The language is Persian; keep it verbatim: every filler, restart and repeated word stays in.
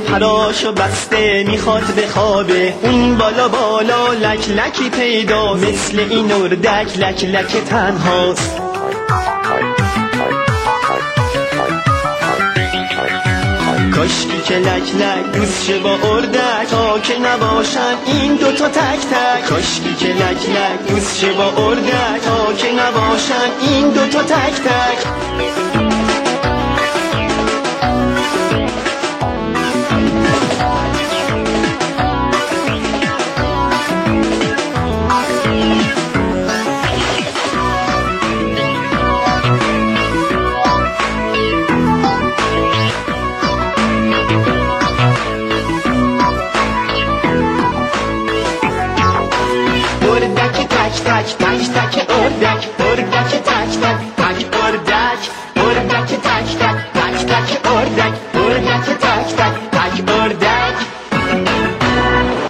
پراشو بسته میخواد به خوابه، اون بالا بالا لک لکی پیدا، مثل این اردک لک لک تنهاست. کاشکی که لک لک دوست شه با اردک، تا که نباشن این دوتا تک تک. کاشکی که لک لک دوست شه با اردک، تا که نباشن این دوتا تک تک. اردک تک تک تک تک اردک اردک